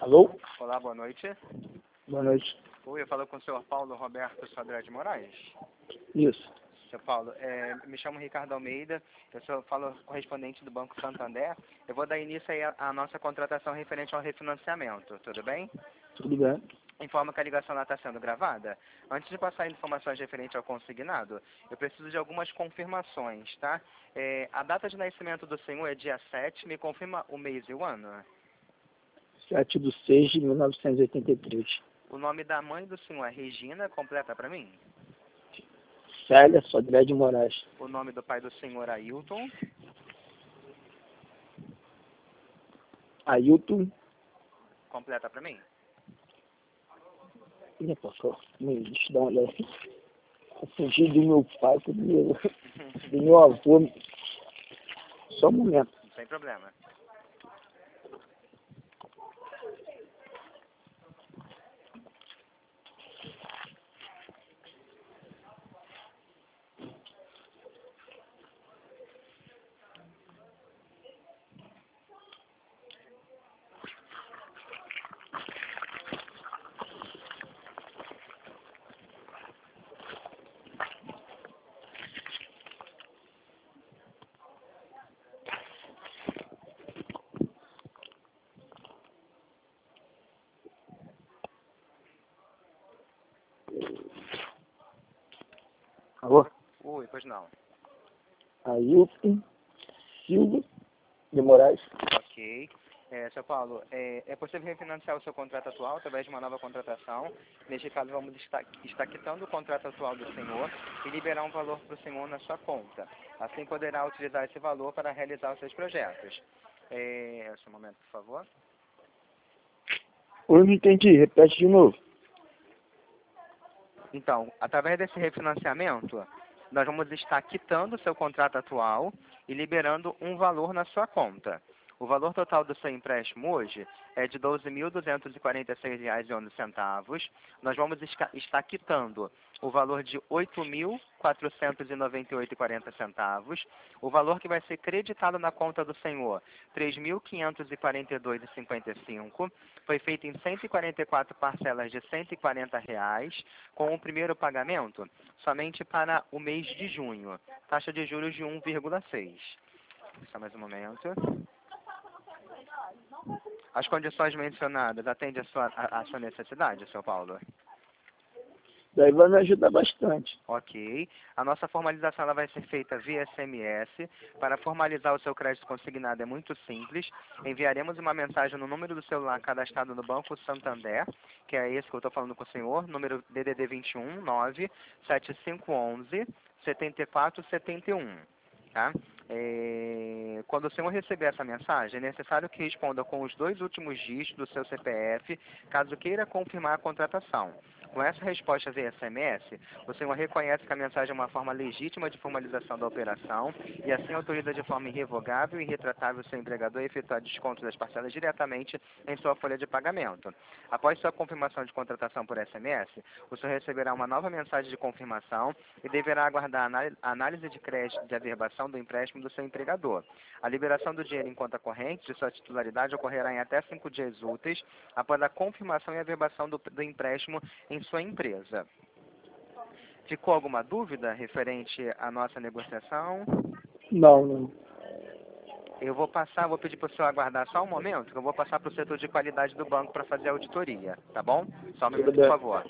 Alô? Olá, boa noite. Boa noite. Oi, eu falo com o senhor Paulo Roberto Sodré de Moraes. Isso. Seu Paulo, me chamo Ricardo Almeida, eu falo correspondente do Banco Santander. Eu vou dar início aí à nossa contratação referente ao refinanciamento, tudo bem? Tudo bem? Informo que a ligação está sendo gravada. Antes de passar informações referentes ao consignado, eu preciso de algumas confirmações, tá? A data de nascimento do senhor é dia 7, me confirma o mês e o ano? 7/6/1983. O nome da mãe do senhor é Regina, completa para mim? Célia Sodré de Moraes. O nome do pai do senhor é Ailton. Ailton. Completa para mim? Deixa eu dar uma olhada. Eu fugi do meu pai, do meu avô. Só um momento. Sem problema. Alô? Oi, pois não. Ailton Silva de Moraes. Ok. Seu Paulo, é possível refinanciar o seu contrato atual através de uma nova contratação. Neste caso, vamos estar quitando o contrato atual do senhor e liberar um valor para o senhor na sua conta. Assim poderá utilizar esse valor para realizar os seus projetos. Só um momento, por favor. Eu não entendi, repete de novo. Então, através desse refinanciamento, nós vamos estar quitando o seu contrato atual e liberando um valor na sua conta. O valor total do seu empréstimo hoje é de R$ 12.246,11. Nós vamos estar quitando o valor de R$ 8.498,40. O valor que vai ser creditado na conta do senhor, R$ 3.542,55. Foi feito em 144 parcelas de R$ 140, com o primeiro pagamento somente para o mês de junho. Taxa de juros de 1,6. Só mais um momento. As condições mencionadas atendem a sua necessidade, seu Paulo? Daí vai me ajudar bastante. Ok. A nossa formalização ela vai ser feita via SMS. Para formalizar o seu crédito consignado é muito simples. Enviaremos uma mensagem no número do celular cadastrado no Banco Santander, que é esse que eu estou falando com o senhor, número DDD 21 97511 7471. Tá? Quando o senhor receber essa mensagem, é necessário que responda com os 2 últimos dígitos do seu CPF, caso queira confirmar a contratação. Com essa resposta via SMS, o senhor reconhece que a mensagem é uma forma legítima de formalização da operação e assim autoriza de forma irrevogável e irretratável o seu empregador a efetuar desconto das parcelas diretamente em sua folha de pagamento. Após sua confirmação de contratação por SMS, o senhor receberá uma nova mensagem de confirmação e deverá aguardar a análise de crédito de averbação do empréstimo do seu empregador. A liberação do dinheiro em conta corrente de sua titularidade ocorrerá em até 5 dias úteis após a confirmação e averbação do empréstimo em sua empresa. Ficou alguma dúvida referente à nossa negociação? Não. Eu vou pedir para o senhor aguardar só um momento, que eu vou passar para o setor de qualidade do banco para fazer a auditoria, tá bom? Só um minuto, por favor.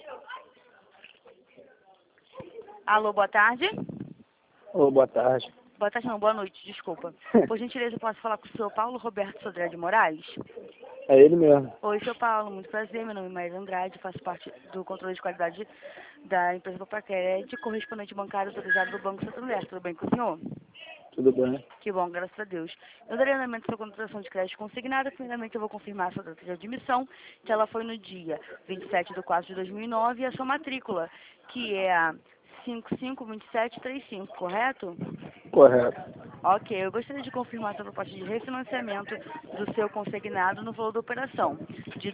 Alô, boa tarde. Ô, boa tarde. Boa tarde, não, boa noite, desculpa. Por gentileza, eu posso falar com o senhor Paulo Roberto Sodré de Moraes? É ele mesmo. Oi, senhor Paulo, muito prazer, meu nome é Maria Andrade, faço parte do controle de qualidade da empresa Papaquete, correspondente bancário autorizado do Banco Santander. Tudo bem com o senhor? Tudo bem. Que bom, graças a Deus. Eu darei andamento à sua contratação de crédito consignada. Primeiramente, eu vou confirmar a sua data de admissão, que ela foi no dia 27/4/2009, e a sua matrícula, que é a 552735, correto? Correto. Ok, eu gostaria de confirmar a sua proposta de refinanciamento do seu consignado no valor da operação, de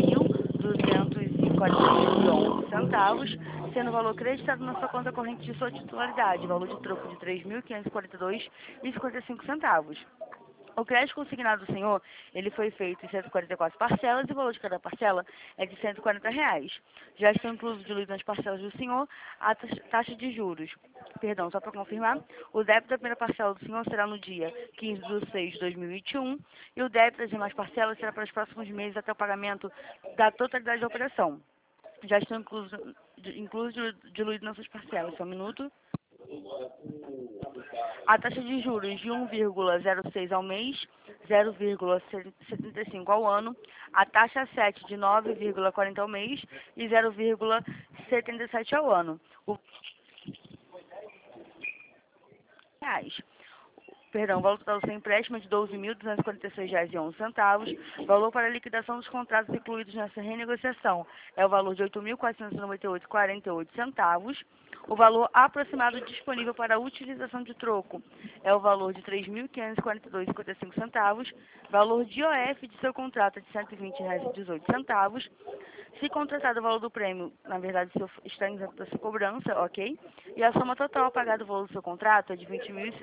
12.246,11 centavos, sendo o valor creditado na sua conta corrente de sua titularidade, valor de troco de 3.542,55 centavos. O crédito consignado do senhor, ele foi feito em 144 parcelas e o valor de cada parcela é de R$ 140. Já estão incluídos nas parcelas do senhor a taxa de juros. Perdão, só para confirmar, o débito da primeira parcela do senhor será no dia 15/6/2021 e o débito das demais parcelas será para os próximos meses até o pagamento da totalidade da operação. Já estão diluídos nessas parcelas. Só um minuto. A taxa de juros de 1,06 ao mês, 0,75 ao ano, a taxa 7 de 9,40 ao mês e 0,77 ao ano. O valor total do seu empréstimo é de R$ 12.246,11. Valor para a liquidação dos contratos incluídos nessa renegociação é o valor de R$ 8.498,48. O valor aproximado disponível para a utilização de troco é o valor de R$ 3.542,55. Valor de IOF de seu contrato é de R$ 120,18. Se contratado o valor do prêmio, na verdade, se está isento da sua cobrança, ok? E a soma total a pagar do valor do seu contrato é de R$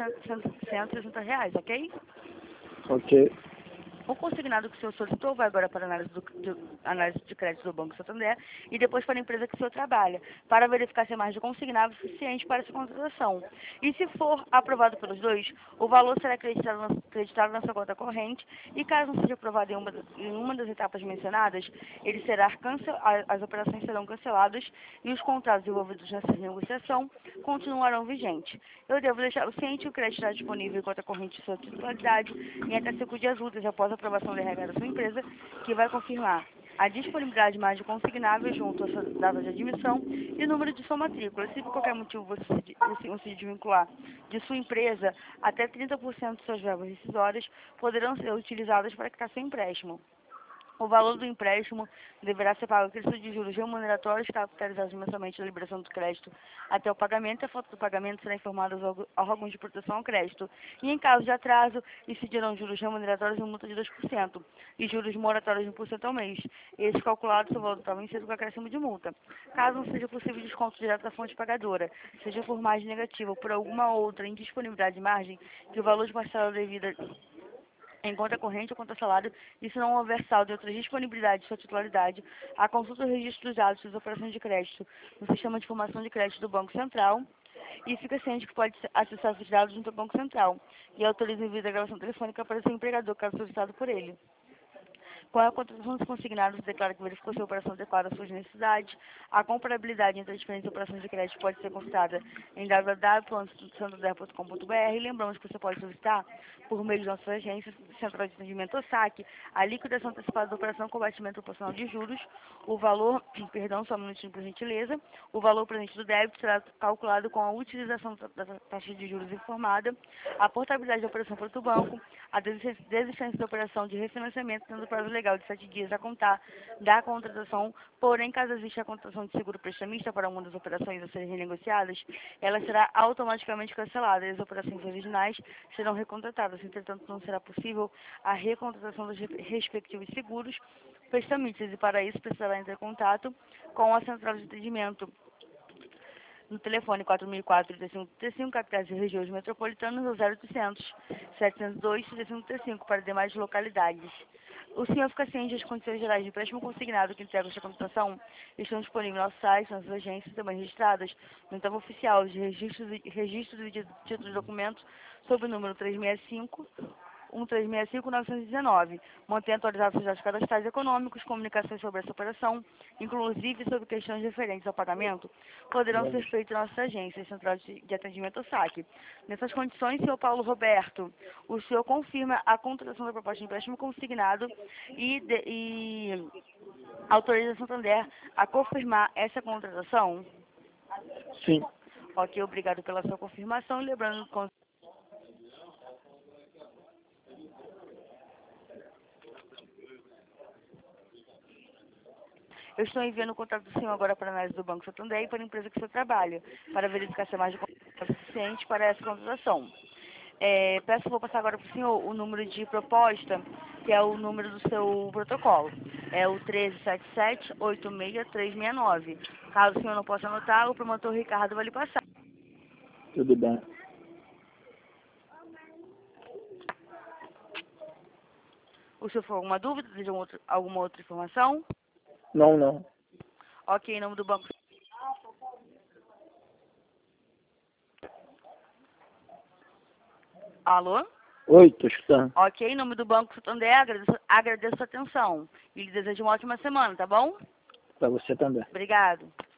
20.160, ok? Ok. O consignado que o senhor solicitou vai agora para a análise de crédito do Banco Santander e depois para a empresa que o senhor trabalha, para verificar se a margem consignado suficiente para essa contratação. E se for aprovado pelos dois, o valor será acreditado na sua conta corrente e caso não seja aprovado em uma das etapas mencionadas, as operações serão canceladas e os contratos envolvidos nessa negociação continuarão vigentes. Eu devo deixar o ciente que o crédito está disponível em conta corrente de sua titularidade em até 5 dias úteis após a aprovação da RH da sua empresa, que vai confirmar a disponibilidade de margem consignável junto à sua data de admissão e o número de sua matrícula. Se por qualquer motivo você se desvincular de sua empresa, até 30% de suas verbas rescisórias poderão ser utilizadas para quitar seu empréstimo. O valor do empréstimo deverá ser pago a crédito de juros remuneratórios capitalizados mensalmente na liberação do crédito até o pagamento. A falta do pagamento será informada aos órgãos de proteção ao crédito. E em caso de atraso, incidirão juros remuneratórios em multa de 2% e juros moratórios de 1% ao mês. Esses calculados sobre o valor total vencido com acréscimo de multa. Caso não seja possível desconto direto da fonte pagadora, seja por margem negativa ou por alguma outra indisponibilidade de margem, que o valor de parcela devida em conta corrente ou conta salário, e se não houver saldo e outras disponibilidades de sua titularidade, a consulta do registro dos dados das operações de crédito no sistema de informação de crédito do Banco Central, e fica ciente que pode acessar esses dados junto ao Banco Central, e autoriza envio da gravação telefônica para seu empregador, caso solicitado por ele. Com a contratação dos consignados, declara que verificou se a operação adequada às suas necessidades. A comparabilidade entre as diferentes operações de crédito pode ser consultada em www.santander.com.br. Lembramos que você pode solicitar, por meio de nossas agências, Central de Atendimento ou SAC, a liquidação antecipada da operação com batimento proporcional de juros. O valor, só um minutinho por gentileza, o valor presente do débito será calculado com a utilização da taxa de juros informada, a portabilidade da operação para o banco, a desistência da operação de refinanciamento, tendo prazo legal de 7 dias a contar da contratação. Porém, caso exista a contratação de seguro prestamista para uma das operações a serem renegociadas, ela será automaticamente cancelada e as operações originais serão recontratadas. Entretanto, não será possível a recontratação dos respectivos seguros prestamistas e, para isso, precisará entrar em contato com a central de atendimento no telefone 4004-3535, capitais e regiões metropolitanas, ou 0800 702-3535, para demais localidades. O senhor fica ciente das condições gerais de empréstimo consignado que integram esta contratação estão disponíveis no nosso site, nas agências também registradas no Então Oficial de Registro de Títulos de Documentos, sob o número 365, 1365-919. Mantém atualizados os dados cadastrais econômicos, comunicações sobre essa operação, inclusive sobre questões referentes ao pagamento, poderão ser feitas em nossas agências, Central de Atendimento ao Saque. Nessas condições, senhor Paulo Roberto, o senhor confirma a contratação da proposta de empréstimo consignado e autoriza a Santander a confirmar essa contratação? Sim. Ok, obrigado pela sua confirmação. Lembrando que eu estou enviando o contato do senhor agora para a análise do Banco Santander e para a empresa que o senhor trabalha, para verificar se a margem de conta é suficiente para essa contratação. Vou passar agora para o senhor o número de proposta, que é o número do seu protocolo. É o 1377-86369. Caso o senhor não possa anotar, o promotor Ricardo vai lhe passar. Tudo bem. O senhor for alguma dúvida, deseja alguma outra informação? Não, não. Ok, em nome do Banco. Alô? Oi, tô escutando. Ok, em nome do Banco Santander, agradeço a atenção. E lhe desejo uma ótima semana, tá bom? Pra você também. Obrigado.